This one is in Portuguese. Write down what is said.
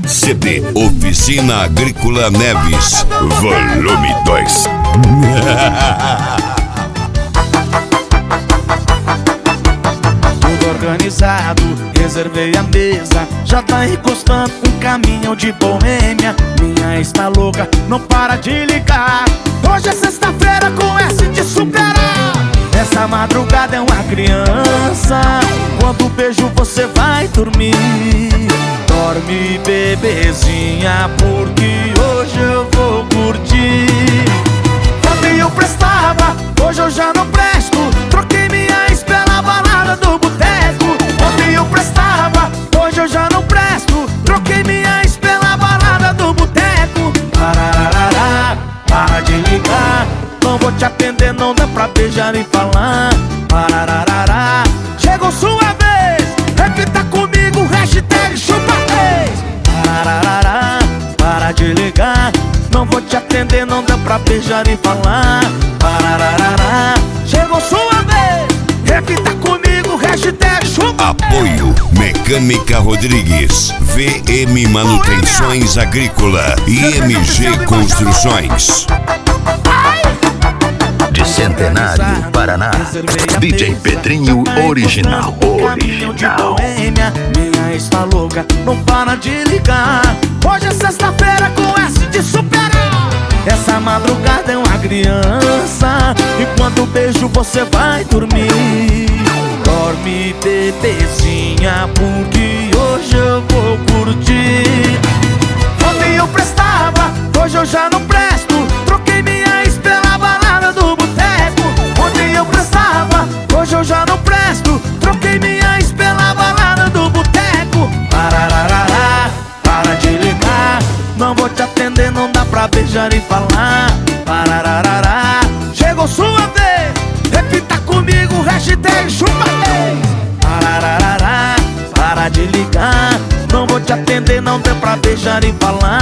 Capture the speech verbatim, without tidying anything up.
C D Oficina Agrícola Neves, volume dois. Tudo organizado, reservei a mesa. Já tá encostando um caminhão de boêmia. Minha ex tá louca, não para de ligar. Hoje é sexta-feira com S de superar. Essa madrugada é uma criança. Quando beijo você vai dormir. Dorme, bebezinha, porque hoje eu vou curtir. Ontem eu prestava, hoje eu já não presto. Troquei minha ex pela balada do boteco. Ontem eu prestava, hoje eu já não presto. Troquei minha ex pela balada do boteco. Parararará, para de ligar. Não vou te atender, não dá pra beijar e falar. Parararará, chegou sua vez. Repita comigo, hashtag chupa três. Parararará, para de ligar. Não vou te atender, não dá pra beijar e falar. Parararará, chegou sua vez. Repita comigo, hashtag chupa três. Apoio Mecânica Rodrigues, V M Manutenções Agrícola e M G Construções. De Centenário, Paraná, D J Pedrinho Original. Original. Minha ex tá louca, não para de ligar. Hoje é sexta-feira com S de superar. Essa madrugada é uma criança. E quando beijo você vai dormir. Dorme, bebezinha, porque hoje eu vou curtir. Ontem eu prestava, hoje eu já não presto. Troquei minha ex pela balada do boteco. Ontem eu prestava, hoje eu já não presto. Troquei minha ex pela balada do boteco. Parararará, para de ligar. Não vou te atender, não dá pra beijar e falar. Parararará, chegou sua vez. Repita comigo, hashtag chupa três. Parararará, para de ligar. Não vou te atender, não dá pra beijar e falar.